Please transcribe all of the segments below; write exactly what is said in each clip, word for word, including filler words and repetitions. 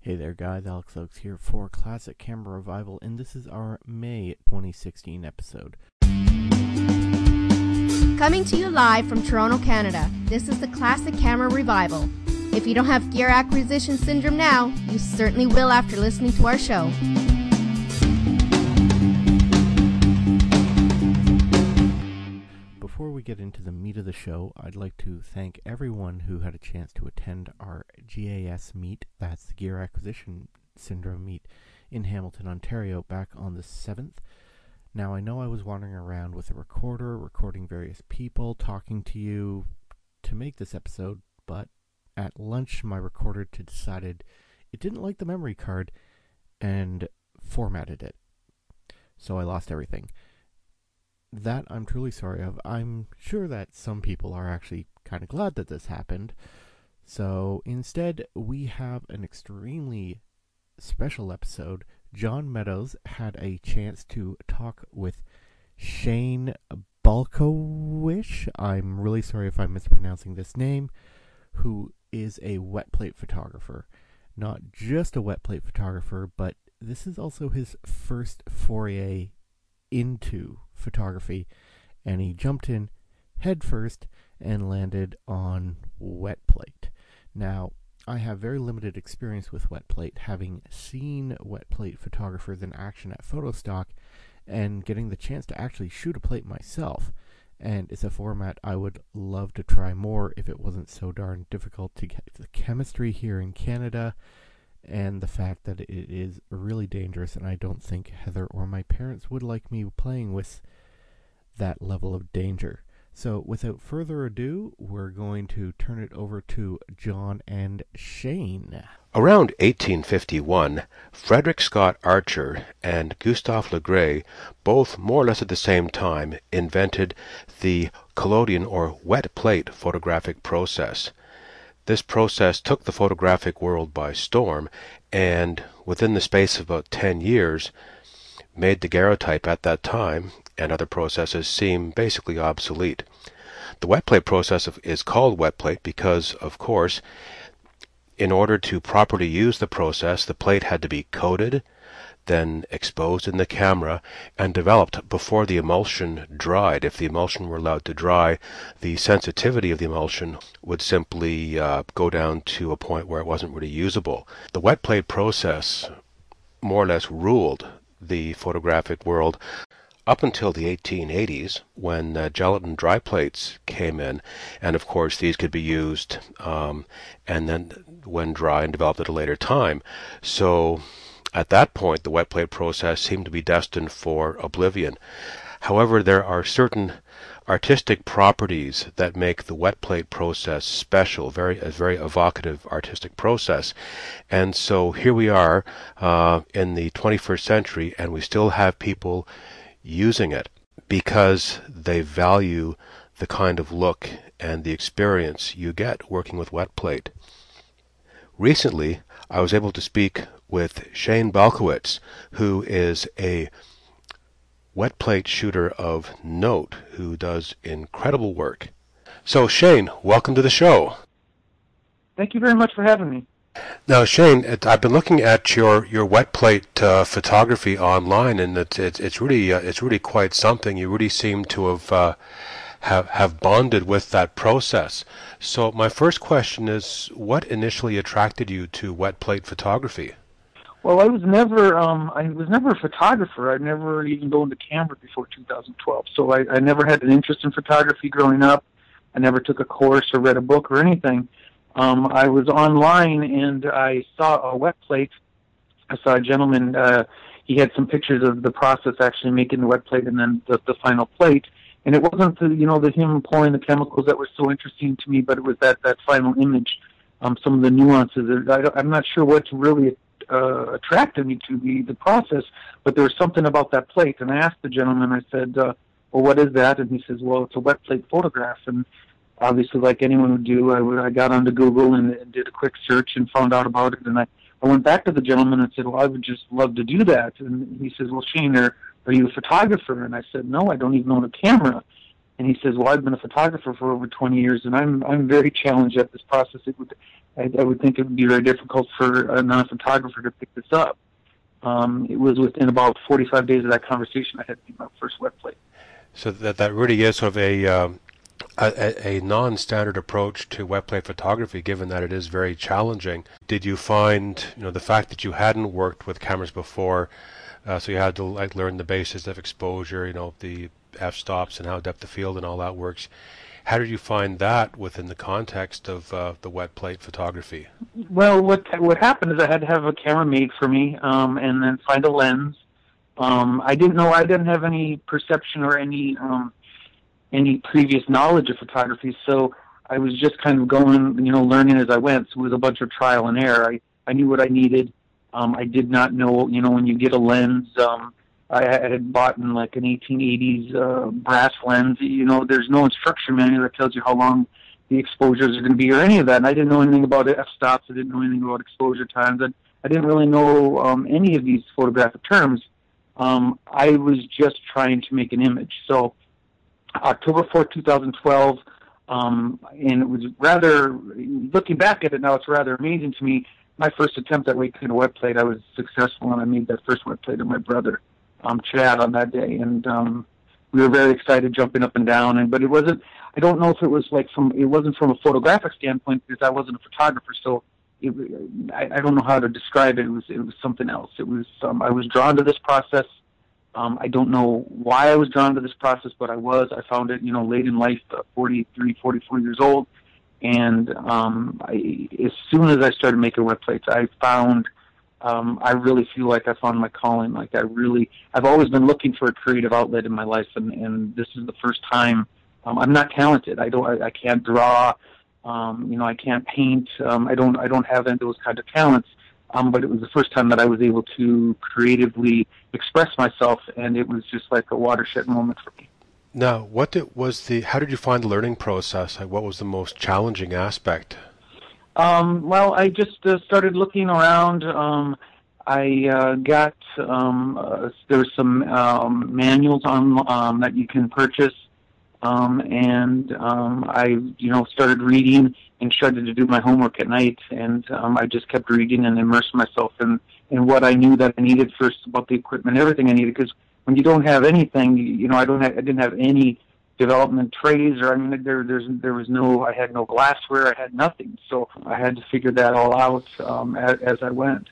Hey there guys, Alex Oakes here for Classic Camera Revival, and this is our May twenty sixteen episode. Coming to you live from Toronto, Canada, this is the Classic Camera Revival. If you don't have gear acquisition syndrome now, you certainly will after listening to our show. Before we get into the meat of the show, I'd like to thank everyone who had a chance to attend our G A S meet, that's the Gear Acquisition Syndrome meet, in Hamilton, Ontario, back on the seventh. Now, I know I was wandering around with a recorder, recording various people, talking to you to make this episode, but at lunch my recorder decided it didn't like the memory card and formatted it. So I lost everything. That I'm truly sorry of. I'm sure that some people are actually kind of glad that this happened. So instead, we have an extremely special episode. John Meadows had a chance to talk with Shane Balkowicz. I'm really sorry if I'm mispronouncing this name, who is a wet plate photographer. Not just a wet plate photographer, but this is also his first foray into photography, and he jumped in head first and landed on wet plate. Now, I have very limited experience with wet plate, having seen wet plate photographers in action at Photostock and getting the chance to actually shoot a plate myself, and it's a format I would love to try more if it wasn't so darn difficult to get the chemistry here in Canada, and the fact that it is really dangerous, and I don't think Heather or my parents would like me playing with that level of danger. So without further ado, we're going to turn it over to John and Shane. Around eighteen fifty-one, Frederick Scott Archer and Gustave Le Gray, both more or less at the same time, invented the collodion or wet plate photographic process. This process took the photographic world by storm, and within the space of about ten years, made daguerreotype at that time and other processes seem basically obsolete. The wet plate process is called wet plate because, of course, in order to properly use the process, the plate had to be coated, then exposed in the camera, and developed before the emulsion dried. If the emulsion were allowed to dry, the sensitivity of the emulsion would simply uh, go down to a point where it wasn't really usable. The wet plate process more or less ruled the photographic world up until the eighteen eighties, when uh, gelatin dry plates came in, and of course these could be used um, and then when dry and developed at a later time. So at that point, the wet plate process seemed to be destined for oblivion. However, there are certain artistic properties that make the wet plate process special, very a very evocative artistic process. And so here we are uh, in the twenty-first century, and we still have people using it because they value the kind of look and the experience you get working with wet plate. Recently, I was able to speak with Shane Balkowicz, who is a wet plate shooter of note who does incredible work. So Shane, welcome to the show. Thank you very much for having me. Now Shane, it, I've been looking at your, your wet plate uh, photography online, and it's it's, it's really uh, it's really quite something. You really seem to have uh, have have bonded with that process. So my first question is, what initially attracted you to wet plate photography? Well, I was never um, I was never a photographer. I never even owned a camera before two thousand twelve. So I, I never had an interest in photography growing up. I never took a course or read a book or anything. Um, I was online and I saw a wet plate. I saw a gentleman. Uh, he had some pictures of the process actually making the wet plate and then the, the final plate. And it wasn't the, you know the him pouring the chemicals that were so interesting to me, but it was that that final image, um, some of the nuances. I, I'm not sure what really uh, attracted me to the the process, but there was something about that plate. And I asked the gentleman. I said, uh, "Well, what is that?" And he says, "Well, it's a wet plate photograph." And obviously, like anyone would do, I, I got onto Google and, and did a quick search and found out about it. And I, I went back to the gentleman and said, well, I would just love to do that. And he says, well, Shane, are, are you a photographer? And I said, no, I don't even own a camera. And he says, well, I've been a photographer for over twenty years, and I'm I'm very challenged at this process. It would I, I would think it would be very difficult for a non-photographer to pick this up. Um, it was within about forty-five days of that conversation I had my first wet plate. So that that really is sort of a um, a, a non-standard approach to wet plate photography, given that it is very challenging. Did you find, you know, the fact that you hadn't worked with cameras before, uh, so you had to like learn the basis of exposure, you know, the f-stops and how depth of field and all that works. How did you find that within the context of uh, the wet plate photography? Well, what what happened is I had to have a camera made for me, um, and then find a lens. Um, I didn't know I didn't have any perception or any um, any previous knowledge of photography, so I was just kind of going, you know, learning as I went. So it was a bunch of trial and error. I I knew what I needed. Um, I did not know, you know, when you get a lens. Um, I had bought in like an eighteen eighties uh, brass lens. You know, there's no instruction manual that tells you how long the exposures are going to be or any of that. And I didn't know anything about f-stops. I didn't know anything about exposure times. I, I didn't really know um, any of these photographic terms. Um, I was just trying to make an image. So October fourth, twenty twelve, um, and it was rather, looking back at it now, it's rather amazing to me. My first attempt at making a wet plate, I was successful, and I made that first wet plate of my brother. Um, Chad on that day, and um, we were very excited, jumping up and down. And but it wasn't. I don't know if it was like from. It wasn't from a photographic standpoint because I wasn't a photographer, so it, I, I don't know how to describe it. It was. It was something else. It was. Um, I was drawn to this process. Um, I don't know why I was drawn to this process, but I was. I found it, you know, late in life, uh, forty-three, forty-four years old, and um, I, as soon as I started making wet plates, I found. Um, I really feel like I found my calling. Like I really, I've always been looking for a creative outlet in my life, and, and this is the first time. Um, I'm not talented. I don't. I, I can't draw. Um, you know, I can't paint. Um, I don't. I don't have any of those kind of talents. Um, but it was the first time that I was able to creatively express myself, and it was just like a watershed moment for me. Now, what did, was the? How did you find the learning process? Like, what was the most challenging aspect? Um, well, I just uh, started looking around. Um, I uh, got um, uh, there's some um, manuals on um, that you can purchase, um, and um, I you know started reading and started to do my homework at night. And um, I just kept reading and immersed myself in, in what I knew that I needed first about the equipment, everything I needed. Because when you don't have anything, you know, I don't have, I didn't have any development trays, or I mean, there there's there was no, I had no glassware, I had nothing, so I had to figure that all out um, as, as I went.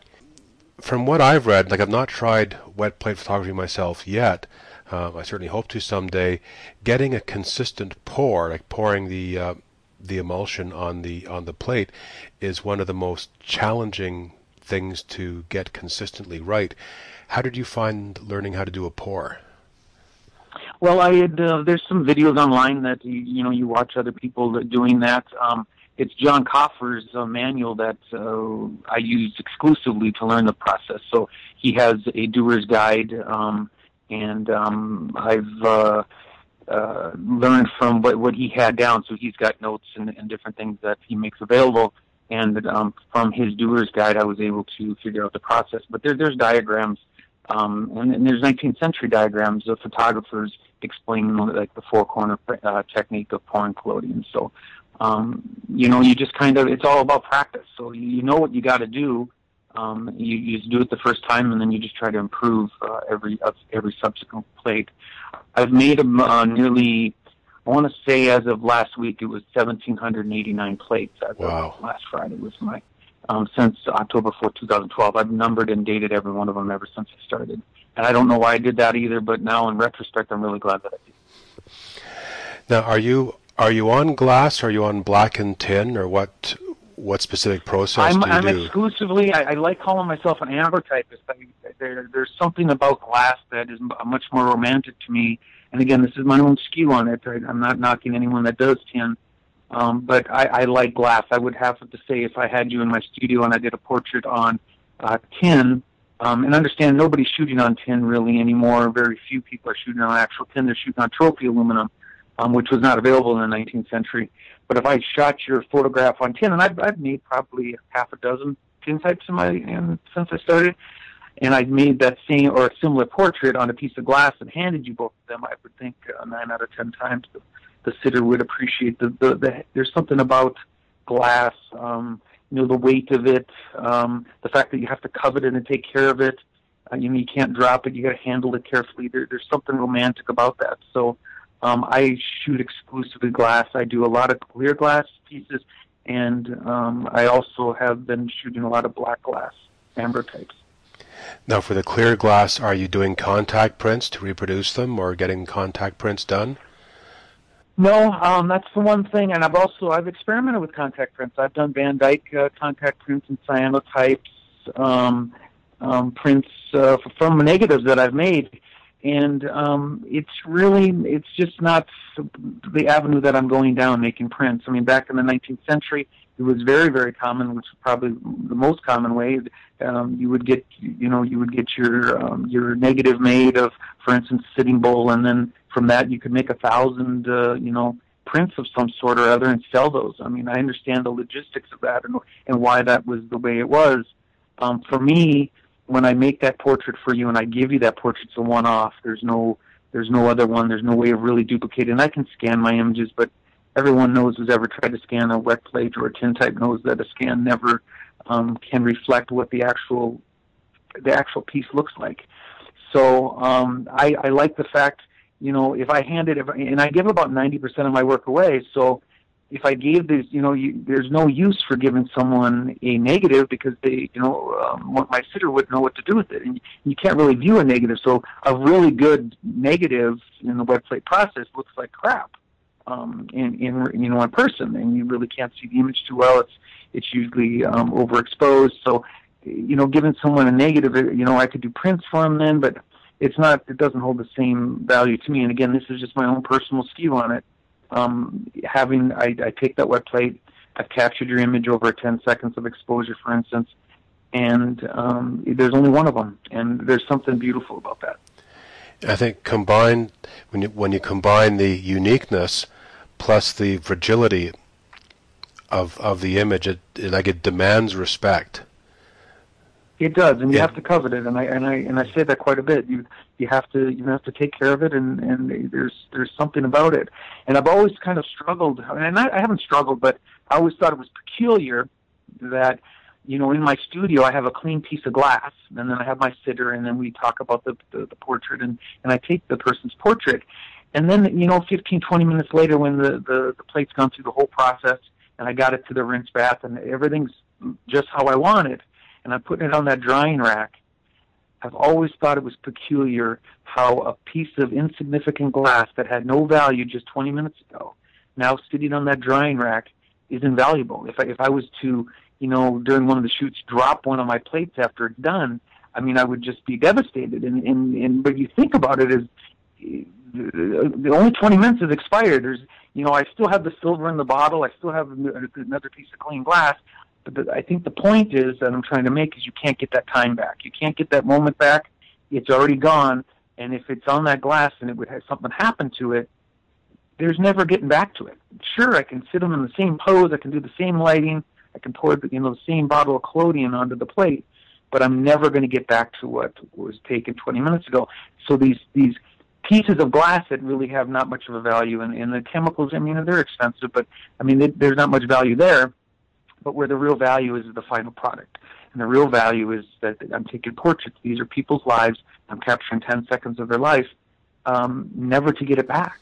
From what I've read, like I've not tried wet plate photography myself yet. Uh, I certainly hope to someday. Getting a consistent pour, like pouring the uh, the emulsion on the on the plate, is one of the most challenging things to get consistently right. How did you find learning how to do a pour? Well, I had, uh, there's some videos online that, you, you know, you watch other people doing that. Um, it's John Coffer's uh, manual that uh, I used exclusively to learn the process. So he has a doer's guide, um, and um, I've uh, uh, learned from what, what he had down. So he's got notes and, and different things that he makes available. And um, from his doer's guide, I was able to figure out the process. But there, there's diagrams. Um, and, and there's nineteenth century diagrams of photographers explaining like the four corner uh, technique of pouring collodion. So, um, you know, you just kind of, it's all about practice. So you, you know what you got to do. Um, you, you just do it the first time, and then you just try to improve uh, every uh, every subsequent plate. I've made uh, nearly, I want to say as of last week, it was one thousand seven hundred eighty-nine plates. As wow. of last Friday was my. Um, since October fourth, twenty twelve. I've numbered and dated every one of them ever since I started. And I don't know why I did that either, but now in retrospect, I'm really glad that I did. Now, are you are you on glass, or are you on black and tin, or what what specific process I'm, do you I'm do? exclusively, I, I like calling myself an ambrotypist. I, there, there's something about glass that is much more romantic to me. And again, this is my own skew on it. I, I'm not knocking anyone that does tin. Um, but I, I like glass. I would have to say, if I had you in my studio and I did a portrait on uh, tin, um, and understand nobody's shooting on tin really anymore. Very few people are shooting on actual tin. They're shooting on trophy aluminum, um, which was not available in the nineteenth century. But if I shot your photograph on tin, and I've, I've made probably half a dozen tin types in my in, since I started, and I made that same or a similar portrait on a piece of glass and handed you both of them, I would think uh, nine out of ten times the, the sitter would appreciate the, the, the there's something about glass, um, you know, the weight of it, um, the fact that you have to covet it and take care of it. Uh, you know, you can't drop it. You got to handle it carefully. There, there's something romantic about that. So um, I shoot exclusively glass. I do a lot of clear glass pieces, and um, I also have been shooting a lot of black glass, amber types. Now, for the clear glass, are you doing contact prints to reproduce them, or getting contact prints done? No, um, that's the one thing, and I've also I've experimented with contact prints. I've done Van Dyke uh, contact prints and cyanotypes, um, um, prints uh, from negatives that I've made, and um, it's really it's just not the avenue that I'm going down, making prints. I mean, back in the nineteenth century, it was very, very common, which is probably the most common way. Um, you would get, you know, you would get your um, your negative made of, for instance, Sitting Bull, and then from that you could make a thousand, uh, you know, prints of some sort or other and sell those. I mean, I understand the logistics of that and, and why that was the way it was. Um, for me, when I make that portrait for you and I give you that portrait, it's a one-off. There's no, there's no other one. There's no way of really duplicating. I can scan my images, but everyone knows who's ever tried to scan a wet plate or a tintype knows that a scan never um, can reflect what the actual the actual piece looks like. So um, I, I like the fact, you know, if I hand it, if, and I give about ninety percent of my work away, so if I gave this, you know, you, there's no use for giving someone a negative because they, you know, um, my sitter wouldn't know what to do with it. And you can't really view a negative. So a really good negative in the wet plate process looks like crap. Um, in, in you know in person, and you really can't see the image too well. It's it's usually um, overexposed. So, you know, giving someone a negative, you know, I could do prints for them then, but it's not. It doesn't hold the same value to me. And again, this is just my own personal skew on it. Um, having I, I take that wet plate, I've captured your image over ten seconds of exposure, for instance, and um, there's only one of them, and there's something beautiful about that. I think combined when you when you combine the uniqueness plus the fragility of of the image, it, it like it demands respect. It does, and you yeah. have to covet it, and I and I and I say that quite a bit. You you have to you have to take care of it, and, and there's there's something about it. And I've always kind of struggled, and I, I haven't struggled, but I always thought it was peculiar that, you know, in my studio I have a clean piece of glass, and then I have my sitter, and then we talk about the the, the portrait, and, and I take the person's portrait. And then, you know, fifteen, twenty minutes later when the, the, the plate's gone through the whole process, and I got it to the rinse bath, and everything's just how I want it, and I'm putting it on that drying rack, I've always thought it was peculiar how a piece of insignificant glass that had no value just twenty minutes ago, now sitting on that drying rack, is invaluable. If I, if I was to, you know, during one of the shoots, drop one of my plates after it's done, I mean, I would just be devastated. And, and, and but you think about it, is the only twenty minutes is expired. There's, you know, I still have the silver in the bottle. I still have another piece of clean glass. But the, I think the point is that I'm trying to make is you can't get that time back. You can't get that moment back. It's already gone. And if it's on that glass and it would have something happen to it, there's never getting back to it. Sure, I can sit them in the same pose. I can do the same lighting. I can pour, you know, the same bottle of collodion onto the plate. But I'm never going to get back to what was taken twenty minutes ago. So these these pieces of glass that really have not much of a value, and, and the chemicals, I mean, they're expensive, but I mean, they, there's not much value there. But where the real value is, is the final product. And the real value is that I'm taking portraits. These are people's lives. I'm capturing ten seconds of their life, um, never to get it back.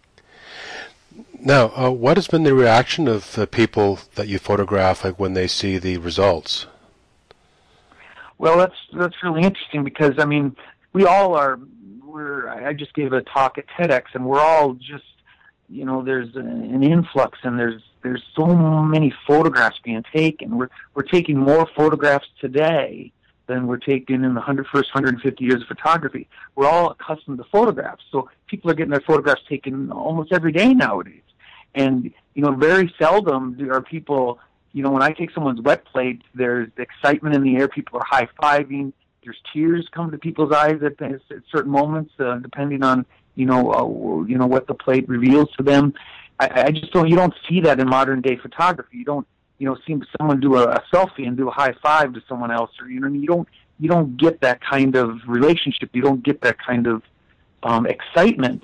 Now, uh, what has been the reaction of the people that you photograph, like when they see the results? Well, that's that's really interesting because, I mean, we all are. We're. I just gave a talk at TEDx, and we're all just, you know, there's an influx, and there's there's so many photographs being taken. We're we're taking more photographs today than we're taking in the hundred, first one hundred fifty years of photography. We're all accustomed to photographs, so people are getting their photographs taken almost every day nowadays. And, you know, very seldom are people, you know, when I take someone's wet plate, there's excitement in the air. People are high-fiving. There's tears come to people's eyes at, at certain moments, uh, depending on, you know, uh, you know, what the plate reveals to them. I, I just don't, you don't see that in modern-day photography. You don't, you know, see someone do a, a selfie and do a high five to someone else, or, you know, you don't, you don't get that kind of relationship. You don't get that kind of um, excitement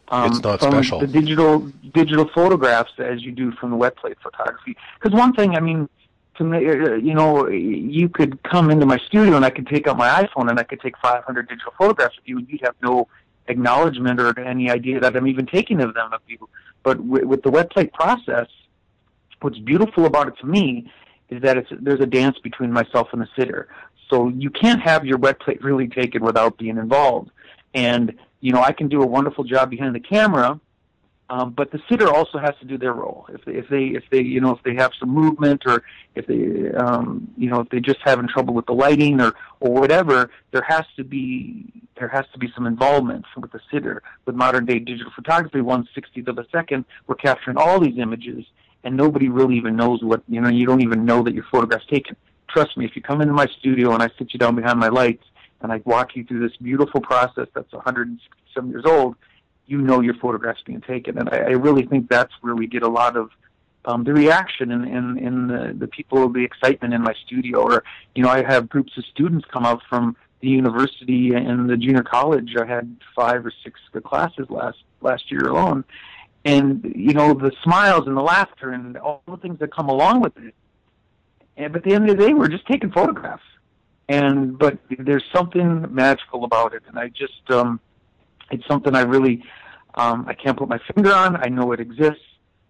um, it's not from special. the digital digital photographs as you do from the wet plate photography. Because one thing, I mean, to me, uh, you know, you could come into my studio and I could take out my iPhone and I could take five hundred digital photographs of you, and you'd have no acknowledgement or any idea that I'm even taking of them of you. But w- with the wet plate process, what's beautiful about it to me is that it's there's a dance between myself and the sitter. So you can't have your wet plate really taken without being involved. And, you know, I can do a wonderful job behind the camera, um, but the sitter also has to do their role. If they, if they, if they, you know, if they have some movement, or if they, um, you know, if they just having trouble with the lighting or, or whatever, there has to be, there has to be some involvement with the sitter. With modern day digital photography, one sixtieth of a second, we're capturing all these images, and nobody really even knows what, you know, you don't even know that your photograph's taken. Trust me, if you come into my studio and I sit you down behind my lights and I walk you through this beautiful process that's one hundred sixty-seven years old, you know your photograph's being taken. And I, I really think that's where we get a lot of um, the reaction and, and, and the, the people, the excitement in my studio. Or, you know, I have groups of students come out from the university and the junior college. I had five or six classes last, last year alone. And, you know, the smiles and the laughter and all the things that come along with it. And, but at the end of the day, we're just taking photographs. And, but there's something magical about it. And I just, um, it's something I really, um, I can't put my finger on. I know it exists.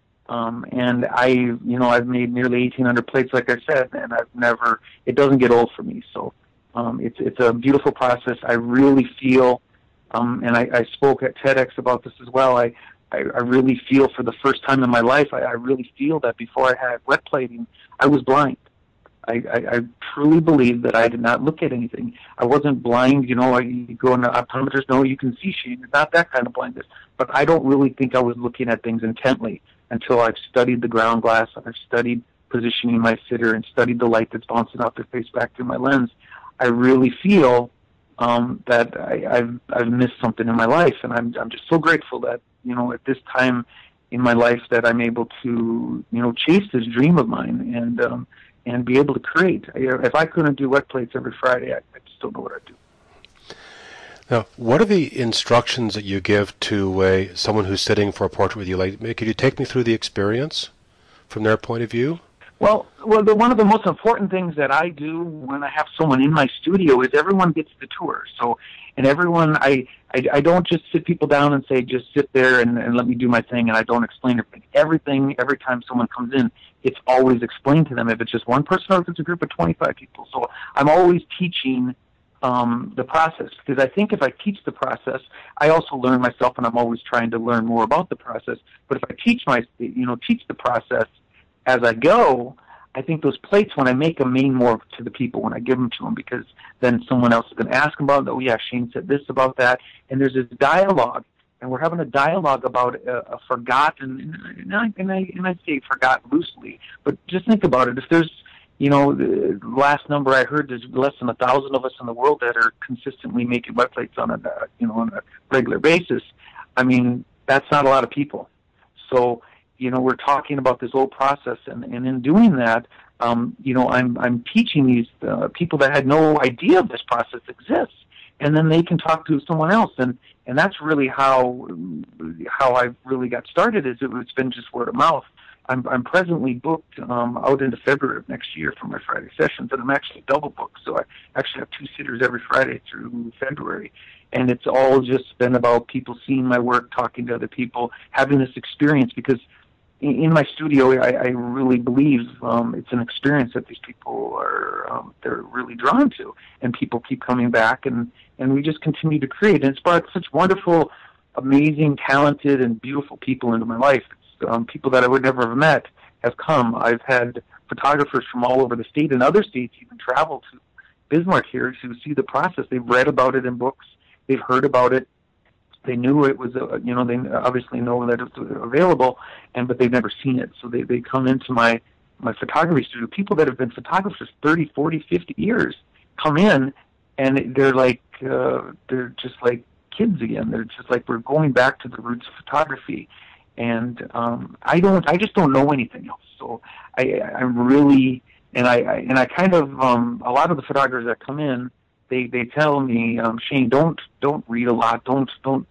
Um, and I, you know, I've made nearly eighteen hundred plates, like I said, and I've never, it doesn't get old for me. So, um, it's, it's a beautiful process. I really feel, um, and I, I spoke at TEDx about this as well. I, I, I really feel for the first time in my life, I, I really feel that before I had wet plating, I was blind. I, I, I truly believe that I did not look at anything. I wasn't blind, you know, I you go into optometrists, no, you can see, Shane. It's not that kind of blindness. But I don't really think I was looking at things intently until I've studied the ground glass, I've studied positioning my sitter, and studied the light that's bouncing off their face back through my lens. I really feel um, that I, I've, I've missed something in my life, and I'm, I'm just so grateful that, you know, at this time in my life that I'm able to, you know, chase this dream of mine and, um, and be able to create. If I couldn't do wet plates every Friday, I, I just don't know what I'd do. Now, what are the instructions that you give to uh, someone who's sitting for a portrait with you? Like, could you take me through the experience from their point of view? Well, well, the, one of the most important things that I do when I have someone in my studio is everyone gets the tour. So, and everyone, I, I, I don't just sit people down and say, just sit there and, and let me do my thing, and I don't explain everything. Everything, every time someone comes in, it's always explained to them, if it's just one person or if it's a group of twenty-five people. So I'm always teaching um, the process, because I think if I teach the process, I also learn myself, and I'm always trying to learn more about the process. But if I teach my, you know, teach the process as I go, I think those plates, when I make them, mean more to the people when I give them to them, because then someone else is going to ask them about it. Oh, yeah, Shane said this about that. And there's this dialogue, and we're having a dialogue about a, a forgotten, and I, and, I, and I say forgotten loosely, but just think about it. If there's, you know, the last number I heard, there's less than a thousand of us in the world that are consistently making wet plates on a, you know, on a regular basis. I mean, that's not a lot of people. So, you know, we're talking about this old process, and, and in doing that, um, you know, I'm I'm teaching these uh, people that had no idea this process exists, and then they can talk to someone else, and, and that's really how how I really got started. Is it, it's been just word of mouth. I'm I'm presently booked um, out into February of next year for my Friday sessions, and I'm actually double booked, so I actually have two sitters every Friday through February. And it's all just been about people seeing my work, talking to other people, having this experience, because in my studio, I, I really believe um, it's an experience that these people are um, they're really drawn to, and people keep coming back, and, and we just continue to create. And it's brought such wonderful, amazing, talented, and beautiful people into my life. It's, um, people that I would never have met have come. I've had photographers from all over the state and other states even travel to Bismarck here to see the process. They've read about it in books. They've heard about it. They knew it was, uh, you know, they obviously know that it's available, and but they've never seen it. So they, they come into my, my photography studio. People that have been photographers thirty, forty, fifty years come in, and they're like, uh, they're just like kids again. They're just like, we're going back to the roots of photography. And um, I don't, I just don't know anything else. So I, I'm really, and I, I and I kind of, um, a lot of the photographers that come in, they, they tell me, um, Shane, don't, don't read a lot. Don't, don't, you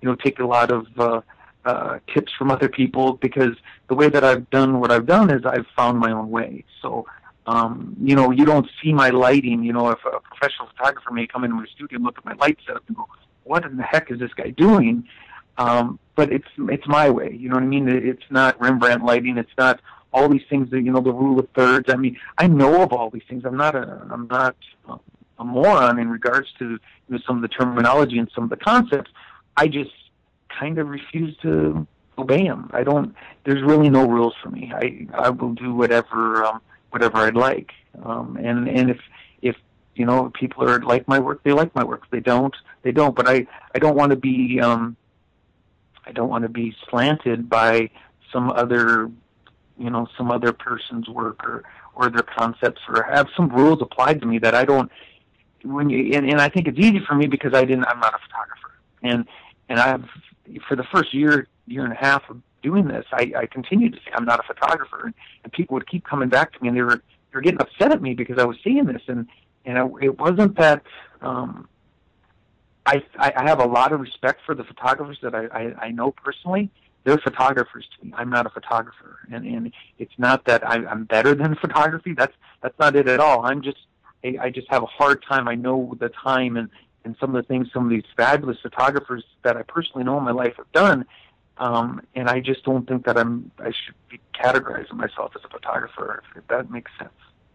you know, take a lot of uh, uh, tips from other people, because the way that I've done what I've done is I've found my own way. So, um, you know, you don't see my lighting. You know, if a professional photographer may come into my studio and look at my light setup and go, what in the heck is this guy doing? Um, but it's it's my way. You know what I mean? It's not Rembrandt lighting. It's not all these things that, you know, the rule of thirds. I mean, I know of all these things. I'm not a I'm not a moron in regards to, you know, some of the terminology and some of the concepts. I just kind of refuse to obey them. I don't. There's really no rules for me. I I will do whatever um, whatever I'd like. Um, and and if if you know, people are like my work, they like my work. If they don't, they don't. But I I don't want to be um, I don't want to be slanted by some other, you know, some other person's work, or or their concepts, or have some rules applied to me that I don't. When you and, and I think it's easy for me because I didn't. I'm not a photographer, and and I've for the first year year and a half of doing this, I, I continued to say I'm not a photographer, and, and people would keep coming back to me, and they were they were getting upset at me because I was saying this, and and I, it wasn't that. Um, I I have a lot of respect for the photographers that I, I, I know personally. They're photographers to me. I'm not a photographer, and and it's not that I, I'm better than photography. That's that's not it at all. I'm just I, I just have a hard time. I know the time and, and some of the things some of these fabulous photographers that I personally know in my life have done, um, and I just don't think that I'm I should be categorizing myself as a photographer, if that makes sense.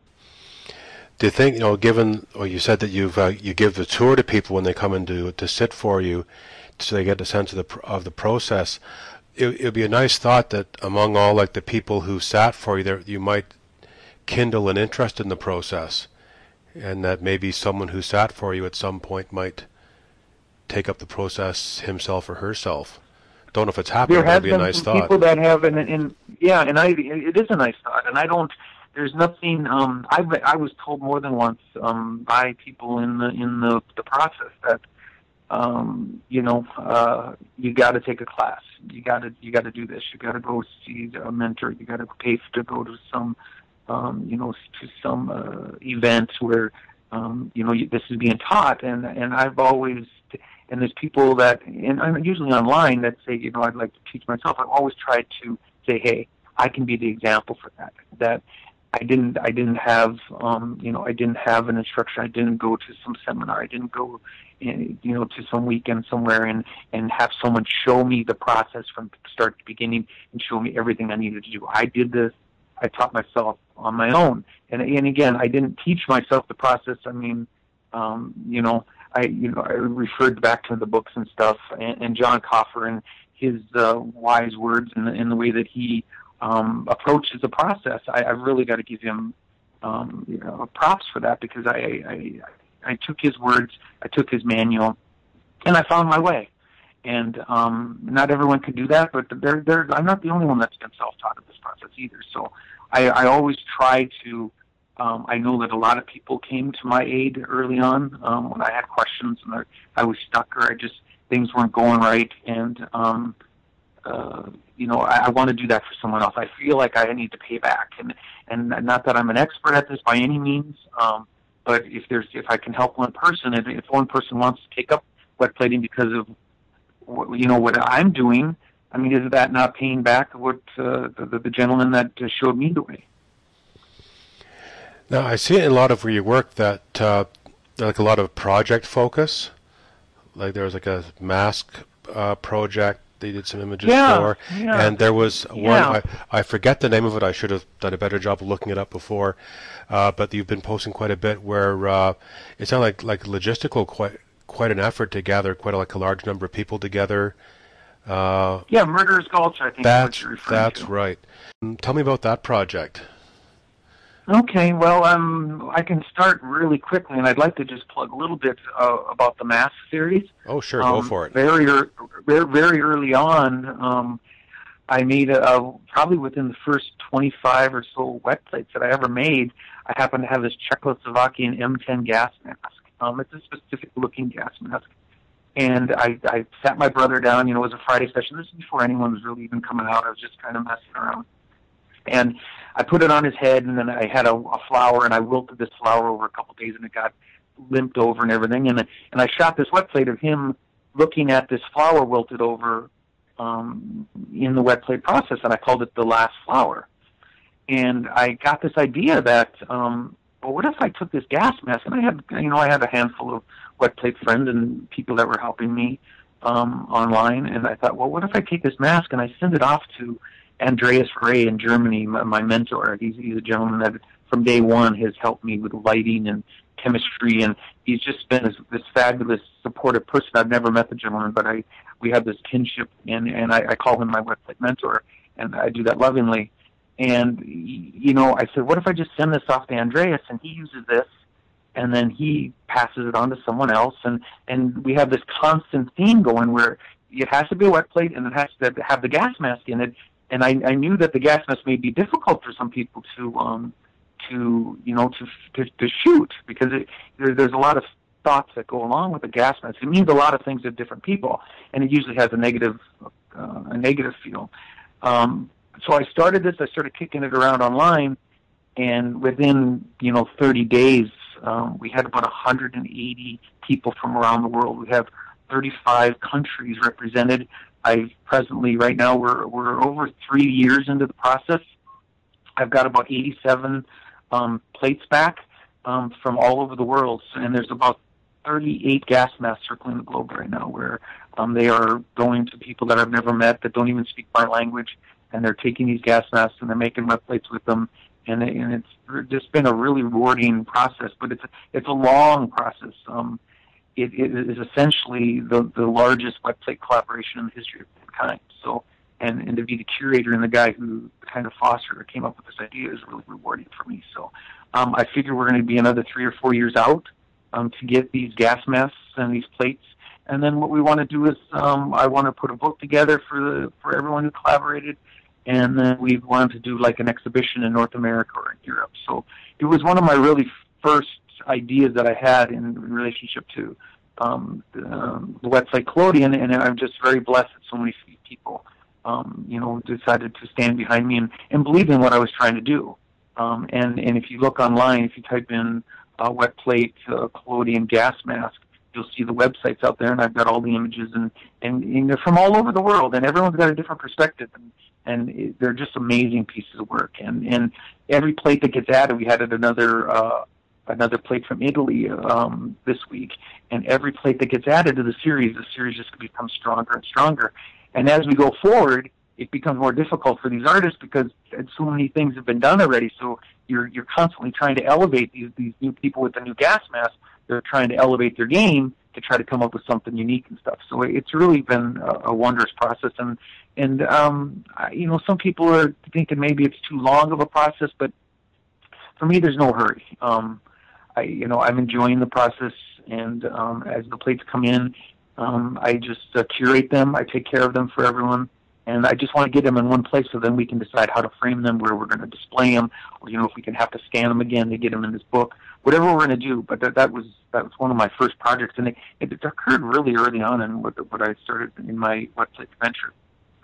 Do you think, you know, given, or you said that you've uh, you give the tour to people when they come in to, to sit for you, so they get a sense of the of the process. It would be a nice thought that among all, like, the people who sat for you, there you might kindle an interest in the process, and that maybe someone who sat for you at some point might take up the process himself or herself. Don't know if it's happened. That'd be a nice thought. People that have, and, and yeah, and I, it is a nice thought, and I don't. There's nothing. Um, I I was told more than once um, by people in the in the the process that. Um, you know, uh, you got to take a class. You got to you got to do this. You got to go see a mentor. You got to pay to go to some, um, you know, to some uh, event where, um, you know, you, this is being taught. And and I've always, and there's people that, and I'm usually online, that say, you know, I'd like to teach myself. I've always tried to say, hey, I can be the example for that. That I didn't I didn't have, um, you know, I didn't have an instructor. I didn't go to some seminar. I didn't go. You know, to some weekend somewhere and, and have someone show me the process from start to beginning and show me everything I needed to do. I did this. I taught myself on my own. And, and again, I didn't teach myself the process. I mean, um, you know, I, you know, I referred back to the books and stuff, and, and John Coffer and his uh, wise words and the, and the way that he um, approaches the process. I, I've really got to give him, um, you know, props for that, because I, I, I took his words, I took his manual, and I found my way. And um, not everyone could do that, but they're, they're, I'm not the only one that's been self-taught in this process either. So I, I always try to, um, I know that a lot of people came to my aid early on um, when I had questions and I, I was stuck, or I just, things weren't going right. And, um, uh, you know, I, I want to do that for someone else. I feel like I need to pay back. And, and not that I'm an expert at this by any means, um, but if there's, if I can help one person, if, if one person wants to take up wet plating because of, what, you know, what I'm doing, I mean, is that not paying back what uh, the, the gentleman that uh, showed me the way? Now, I see in a lot of where you work that uh, like a lot of project focus. Like there was like a mask uh, project they did some images yeah, for, yeah. and there was yeah. one, I, I forget the name of it, I should have done a better job of looking it up before, uh, but you've been posting quite a bit where uh, it sounded like, like logistical, quite quite an effort to gather quite a, like a large number of people together. Uh, yeah, Murderer's Gulch, I think that's, what you're referring That's to. right. Tell me about that project. Okay, well, um, I can start really quickly, and I'd like to just plug a little bit uh, about the Mask series. Oh, sure, um, go for it. Very, er- very, very early on, um, I made a, a, probably within the first twenty-five or so wet plates that I ever made, I happened to have this Czechoslovakian M ten gas mask. Um, it's a specific-looking gas mask. And I, I sat my brother down, you know, it was a Friday session. This is before anyone was really even coming out. I was just kind of messing around. And I put it on his head, and then I had a, a flower, and I wilted this flower over a couple of days, and it got limped over and everything. And and I shot this wet plate of him looking at this flower wilted over um, in the wet plate process, and I called it the last flower. And I got this idea that, um, well, what if I took this gas mask, and I had, you know, I had a handful of wet plate friends and people that were helping me um, online, and I thought, well, what if I take this mask and I send it off to Andreas Ray in Germany, my, my mentor. He's, he's a gentleman that from day one has helped me with lighting and chemistry, and he's just been this, this fabulous, supportive person. I've never met the gentleman, but I we have this kinship, and, and I, I call him my wet plate mentor, and I do that lovingly. And, you know, I said, what if I just send this off to Andreas, and he uses this, and then he passes it on to someone else, and, and we have this constant theme going where it has to be a wet plate, and it has to have the gas mask in it. And I, I knew that the gas mask may be difficult for some people to, um, to you know, to to, to shoot, because it, there, there's a lot of thoughts that go along with the gas mask. It means a lot of things to different people, and it usually has a negative, uh, a negative feel. Um, so I started this. I started kicking it around online, and within you know thirty days, um, we had about one hundred eighty people from around the world. We have thirty-five countries represented. I presently, right now, we're we're over three years into the process. I've got about eighty-seven um, plates back um, from all over the world, and there's about thirty-eight gas masks circling the globe right now, where um, they are going to people that I've never met that don't even speak my language, and they're taking these gas masks and they're making wet plates with them, and, and it's just been a really rewarding process. But it's a, it's a long process. Um, It, it is essentially the, the largest wet plate collaboration in the history of mankind. So, and, and to be the curator and the guy who kind of fostered or came up with this idea is really rewarding for me. So, um, I figure we're going to be another three or four years out um, to get these gas masks and these plates. And then what we want to do is um, I want to put a book together for the for everyone who collaborated, and then we wanted to do like an exhibition in North America or in Europe. So it was one of my really first ideas that I had in relationship to um, the, um, the wet plate collodion, and I'm just very blessed that so many people, um, you know, decided to stand behind me and, and believe in what I was trying to do. Um, and, and if you look online, if you type in uh, wet plate uh, collodion gas mask, you'll see the websites out there, and I've got all the images, and, and, and they're from all over the world, and everyone's got a different perspective, and, and it, they're just amazing pieces of work. And, and every plate that gets added, we had another uh, another plate from Italy um, this week, and every plate that gets added to the series, the series just becomes stronger and stronger. And as we go forward, it becomes more difficult for these artists because so many things have been done already. So you're you're constantly trying to elevate these these new people with the new gas mask. They're trying to elevate their game to try to come up with something unique and stuff. So it's really been a, a wondrous process. And and um, I, you know, some people are thinking maybe it's too long of a process, but for me, there's no hurry. Um, I, you know, I'm enjoying the process, and um, as the plates come in, um, I just uh, curate them. I take care of them for everyone, and I just want to get them in one place so then we can decide how to frame them, where we're going to display them, or you know, if we can have to scan them again to get them in this book, whatever we're going to do. But that, that was that was one of my first projects, and it, it occurred really early on in what, what I started in my wet plate venture.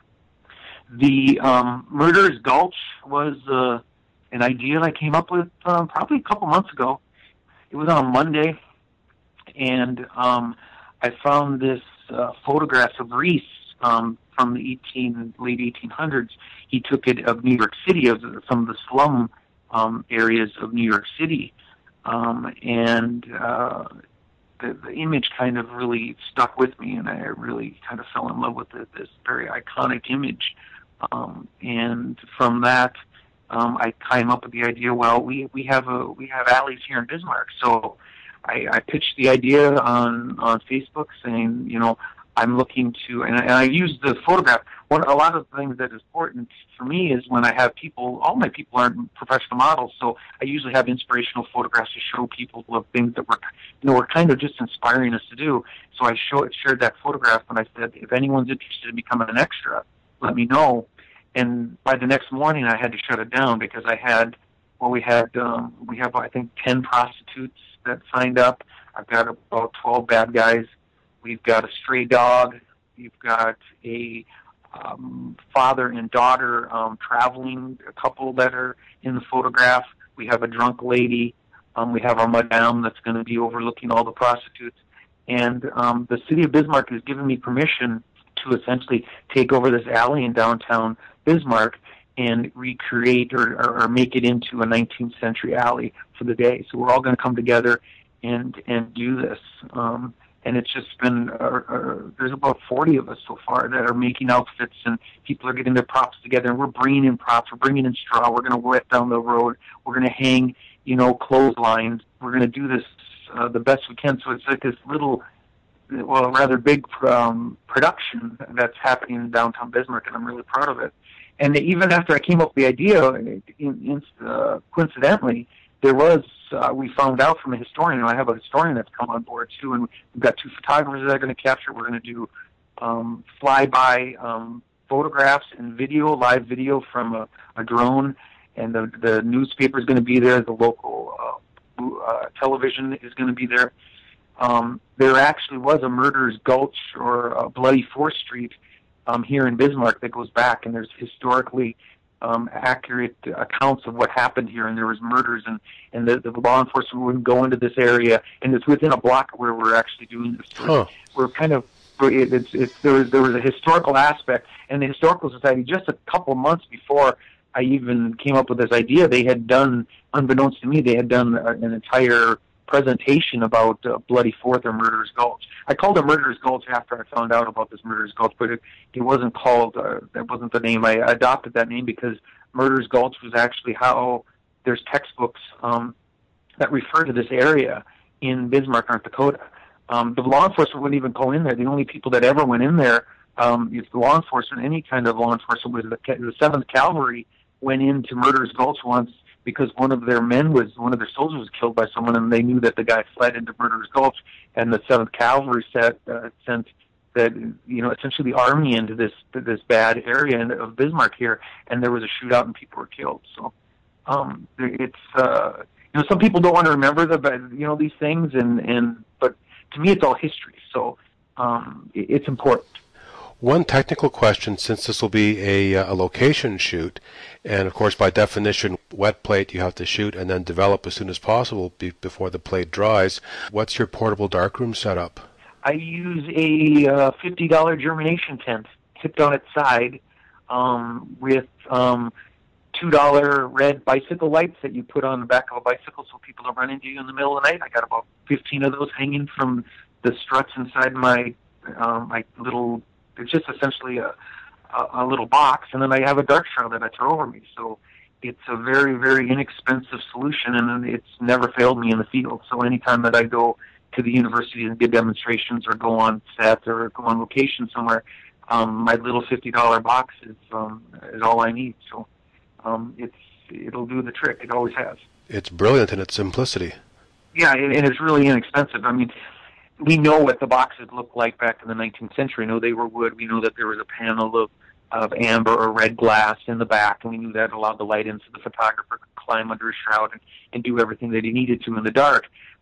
The um, Murderer's Gulch was uh, an idea I came up with uh, probably a couple months ago. It was on a Monday, and um, I found this uh, photograph of Reese um, from the eighteen, late eighteen hundreds. He took it of New York City, of some of the slum um, areas of New York City, um, and uh, the, the image kind of really stuck with me, and I really kind of fell in love with it, this very iconic image. Um, and from that, Um, I came up with the idea. Well, we we have a we have alleys here in Bismarck, so I, I pitched the idea on on Facebook, saying, you know, I'm looking to, and I, and I used the photograph. One a lot of the things that is important for me is when I have people. All my people aren't professional models, so I usually have inspirational photographs to show people of things that were, you know, were kind of just inspiring us to do. So I show, shared that photograph, and I said, if anyone's interested in becoming an extra, let me know. And by the next morning, I had to shut it down because I had, well, we had, um, we have, I think, ten prostitutes that signed up. I've got about twelve bad guys. We've got a stray dog. We've got a um, father and daughter um, traveling, a couple that are in the photograph. We have a drunk lady. Um, we have our madame that's going to be overlooking all the prostitutes. And um, the city of Bismarck has given me permission to essentially take over this alley in downtown Bismarck and recreate or, or, or make it into a nineteenth century alley for the day. So we're all going to come together and and do this. Um, and it's just been, uh, uh, there's about forty of us so far that are making outfits, and people are getting their props together, and we're bringing in props, we're bringing in straw, we're going to wet down the road, we're going to hang, you know, clotheslines. We're going to do this uh, the best we can. So it's like this little, well, rather big um, production that's happening in downtown Bismarck, and I'm really proud of it. And even after I came up with the idea, in, in, uh, coincidentally, there was, uh, we found out from a historian, and I have a historian that's come on board too, and we've got two photographers that are going to capture. We're going to do um, flyby um, photographs and video, live video from a, a drone, and the, the newspaper is going to be there, the local uh, uh, television is going to be there. Um, there actually was a Murderer's Gulch or a Bloody Fourth Street um, here in Bismarck that goes back, and there's historically um, accurate accounts of what happened here, and there was murders, and, and the, the law enforcement wouldn't go into this area, and it's within a block where we're actually doing this. So huh. We're kind of, it, it's, it's, there, was, there was a historical aspect, and the Historical Society, just a couple months before I even came up with this idea, they had done, unbeknownst to me, they had done an entire presentation about uh, Bloody Fourth or Murderer's Gulch. I called it Murderer's Gulch after I found out about this Murderer's Gulch, but it, it wasn't called, uh, that wasn't the name. I adopted that name because Murderer's Gulch was actually how there's textbooks um, that refer to this area in Bismarck, North Dakota. Um, the law enforcement wouldn't even go in there. The only people that ever went in there, um, if the law enforcement, any kind of law enforcement, was the, the seventh Cavalry went into Murderer's Gulch once because one of their men was, one of their soldiers was killed by someone, and they knew that the guy fled into Murderer's Gulch, and the seventh Cavalry set, uh, sent that, you know, essentially the army into this this bad area of Bismarck here, and there was a shootout and people were killed. So um, it's, uh, you know, some people don't want to remember the, you know, these things, and, and but to me it's all history, so um, it, it's important. One technical question, since this will be a, a location shoot, and of course by definition wet plate you have to shoot and then develop as soon as possible be, before the plate dries, what's your portable darkroom setup? I use a uh, fifty dollar germination tent tipped on its side um, with um, two dollar red bicycle lights that you put on the back of a bicycle so people don't run into you in the middle of the night. I got about fifteen of those hanging from the struts inside my uh, my little. It's just essentially a, a, a little box, and then I have a dark shadow that I throw over me. So it's a very, very inexpensive solution, and it's never failed me in the field. So anytime that I go to the university and give demonstrations or go on set or go on location somewhere, um, my little fifty dollar box is, um, is all I need. So um, it's it'll do the trick. It always has. It's brilliant in its simplicity. Yeah, and it's really inexpensive. I mean, we know what the boxes looked like back in the nineteenth century. We know they were wood. We know that there was a panel of, of amber or red glass in the back, and we knew that allowed the light in so the photographer could climb under a shroud and, and do everything that he needed to in the dark.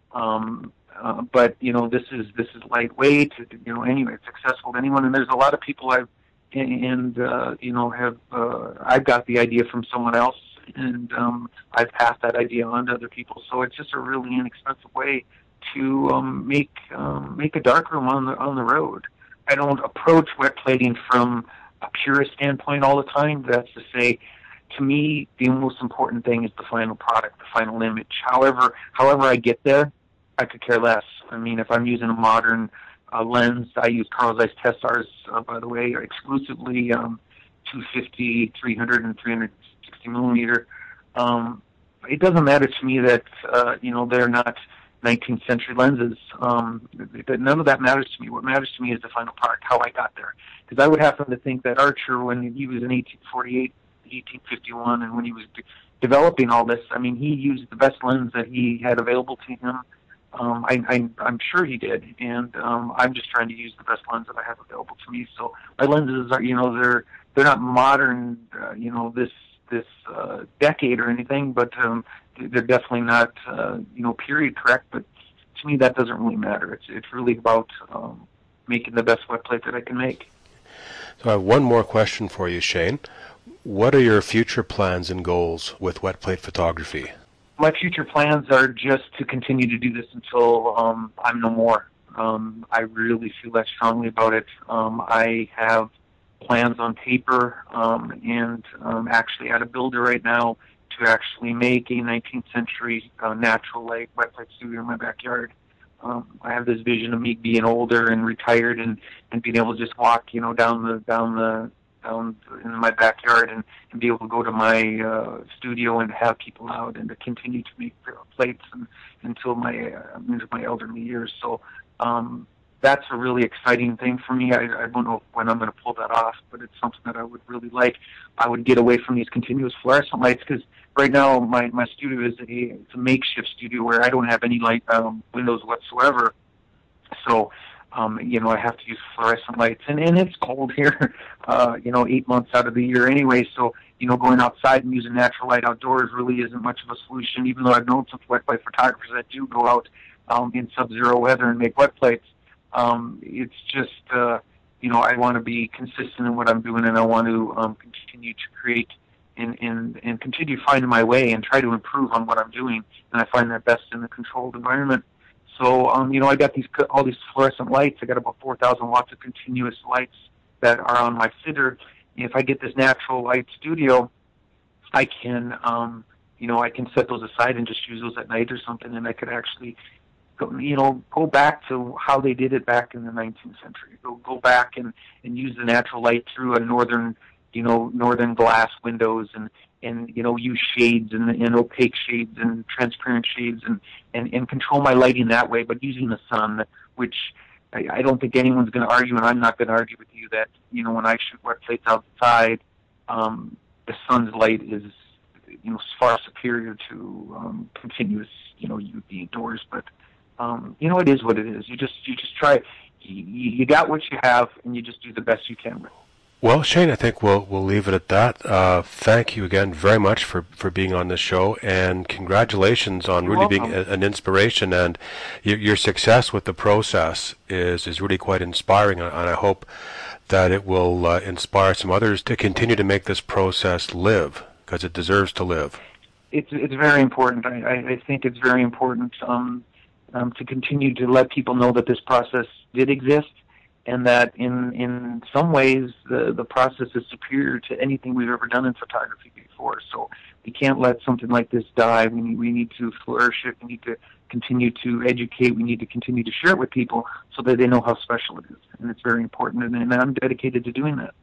Um, uh, but, you know, this is this is lightweight. You know, anyway, it's accessible to anyone, and there's a lot of people I've, and, uh, you know, have, uh, I've got the idea from someone else, and um, I've passed that idea on to other people. So it's just a really inexpensive way to um, make um, make a darkroom on the on the road. I don't approach wet plating from a purist standpoint all the time. That's to say, to me, the most important thing is the final product, the final image. However, however I get there, I could care less. I mean, if I'm using a modern uh, lens, I use Carl Zeiss Tessars, uh, by the way, exclusively um, two fifty, three hundred, and three sixty millimeter. Um, it doesn't matter to me that uh, you know they're not nineteenth century lenses. Um, none of that matters to me. What matters to me is the final product, how I got there. Because I would happen to think that Archer, when he was in eighteen forty-eight, eighteen fifty-one, and when he was de- developing all this, I mean, he used the best lens that he had available to him. Um, I, I, I'm sure he did, and um, I'm just trying to use the best lens that I have available to me. So my lenses are, you know, they're they're not modern, uh, you know, this this uh, decade or anything, but um, they're definitely not, uh, you know, period correct. But to me, that doesn't really matter. It's it's really about um, making the best wet plate that I can make. So I have one more question for you, Shane. What are your future plans and goals with wet plate photography? My future plans are just to continue to do this until um, I'm no more. Um, I really feel that strongly about it. Um, I have plans on paper um, and um, actually at a builder right now to actually make a nineteenth century uh, natural light wet plate studio in my backyard. Um, I have this vision of me being older and retired and, and being able to just walk, you know, down the down the down in my backyard and, and be able to go to my uh, studio and have people out and to continue to make plates and, until my uh, into my elderly years. So um, that's a really exciting thing for me. I, I don't know when I'm going to pull that off, but it's something that I would really like. I would get away from these continuous fluorescent lights because right now my, my studio is a, it's a makeshift studio where I don't have any light um, windows whatsoever. So, um, you know, I have to use fluorescent lights. And, and it's cold here, uh, you know, eight months out of the year anyway. So, you know, going outside and using natural light outdoors really isn't much of a solution, even though I've known some wet plate photographers that do go out um, in sub-zero weather and make wet plates. Um, it's just, uh, you know, I want to be consistent in what I'm doing, and I want to um, continue to create and, and, and continue finding my way and try to improve on what I'm doing. And I find that best in a controlled environment. So, um, you know, I got these all these fluorescent lights. I got about four thousand watts of continuous lights that are on my sitter. If I get this natural light studio, I can, um, you know, I can set those aside and just use those at night or something, and I could actually, go, you know, go back to how they did it back in the nineteenth century. Go go back and, and use the natural light through a northern, you know, northern glass windows and, and you know, use shades and, and opaque shades and transparent shades and, and, and control my lighting that way, but using the sun, which I, I don't think anyone's going to argue, and I'm not going to argue with you that, you know, when I shoot wet plates outside, um, the sun's light is, you know, far superior to um, continuous, you know, U V doors. But, um, you know, it is what it is. You just you just try. You, you got what you have, and you just do the best you can with it. Well, Shane, I think we'll we'll leave it at that. Uh, thank you again very much for, for being on this show, and congratulations on You're really welcome. being a, an inspiration. And your, your success with the process is is really quite inspiring, and I hope that it will uh, inspire some others to continue to make this process live, because it deserves to live. It's it's very important. I, I, I think it's very important um, um, to continue to let people know that this process did exist, and that in in some ways the, the process is superior to anything we've ever done in photography before. So we can't let something like this die. We need, we need to flourish it. We need to continue to educate. We need to continue to share it with people so that they know how special it is. And it's very important, and, and I'm dedicated to doing that.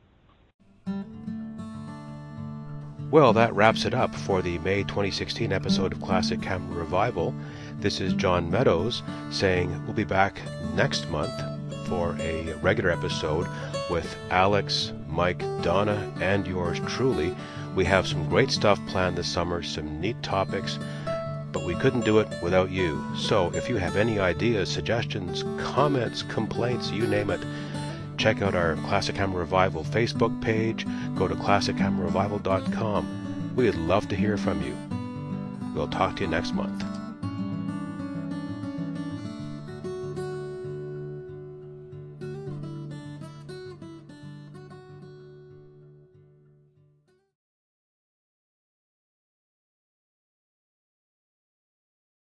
Well, that wraps it up for the May twenty sixteen episode of Classic Camera Revival. This is John Meadows saying we'll be back next month for a regular episode with Alex, Mike, Donna, and yours truly. We have some great stuff planned this summer, some neat topics, but we couldn't do it without you. So if you have any ideas, suggestions, comments, complaints, you name it, check out our Classic Camera Revival Facebook page. Go to classic camera revival dot com. We'd love to hear from you. We'll talk to you next month.